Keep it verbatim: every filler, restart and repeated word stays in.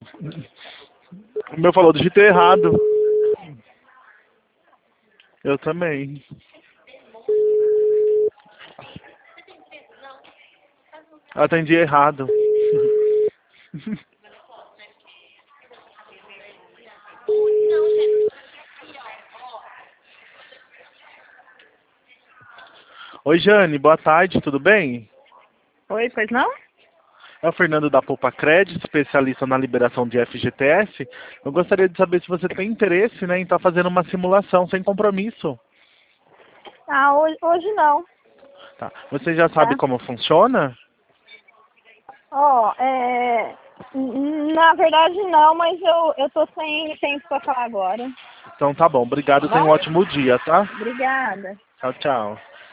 O meu falou, digitei errado. Eu também. Eu atendi errado. Oi, Jane, boa tarde, tudo bem? Oi, pois não? É o Fernando da Poupa Crédito, especialista na liberação de F G T S. Eu gostaria de saber se você tem interesse, né, em estar fazendo uma simulação sem compromisso. Ah, hoje, hoje não, Tá. Você já sabe tá? como funciona? Ó, é... n- na verdade não, mas eu, eu tô sem tempo pra falar agora, Então tá bom, tá obrigado, tenha um bom? ótimo dia, tá? Obrigada. Tchau, tchau.